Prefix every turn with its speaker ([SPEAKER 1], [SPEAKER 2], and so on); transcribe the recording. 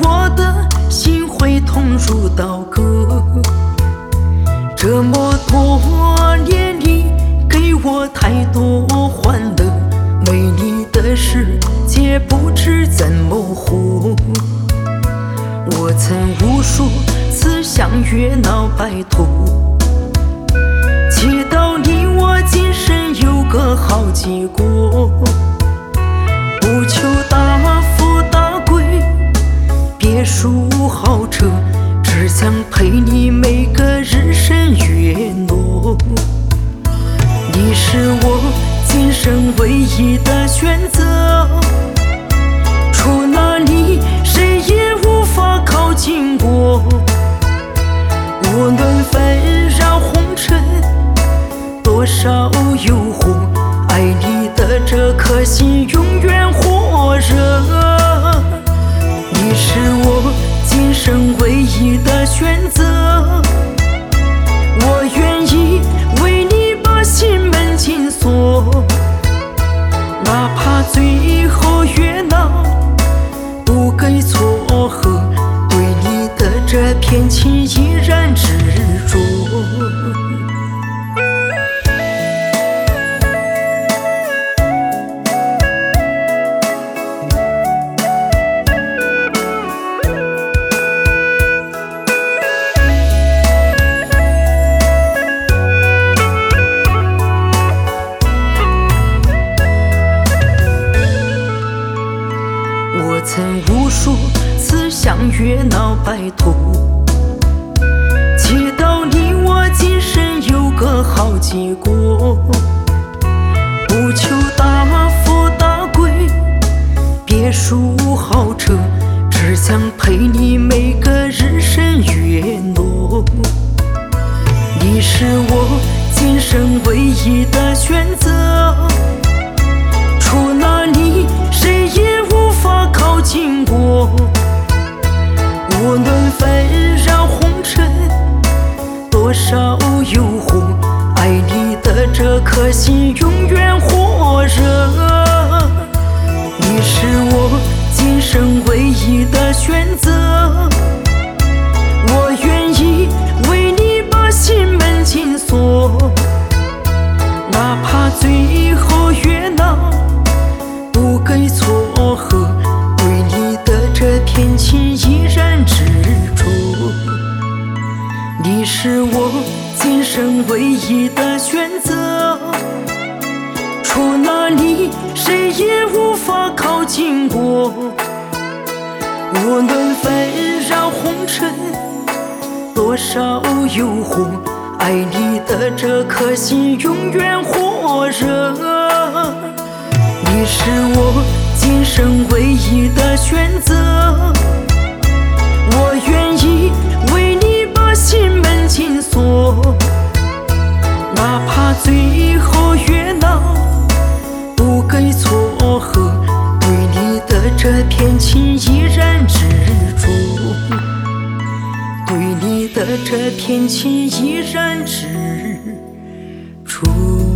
[SPEAKER 1] 我的心会痛入刀割。这么多年里，给我太多欢乐，没你的世界不知怎么活。我曾无数次向月老拜托，祈祷你我今生有个好结果。不求大富大贵，别墅豪车，只想陪你每个日升月落。你是我今生唯一的选择，除了你，谁也无法靠近我。无论纷扰红尘，多少诱惑，爱你的这颗心永远火热。你是我今生唯一的选择，我愿意为你把心门紧锁，哪怕最后月老不给撮合，对你的这片情依然执着。我曾无数次向月老拜托，祈祷你我今生有个好结果。不求大富大贵，别墅豪车，只想陪你每个日升月落。你是我今生唯一的选择，除了你，谁也无法靠近我。无论纷扰红尘，多少诱惑，爱你的这颗心永远火热。你是我今生唯一的选择，我愿意为你把心门紧锁，哪怕最后月老不给撮合，对你的这片情依然执着。你是我今生唯一的选择，除了你，谁也无法靠近我。无论纷扰红尘，多少诱惑，爱你的这颗心永远火热。你是我今生唯一的选择，我愿意为你把心门紧锁，哪怕最后月老不给撮合，对你的这片情依然执着，对你的这片情依然执着。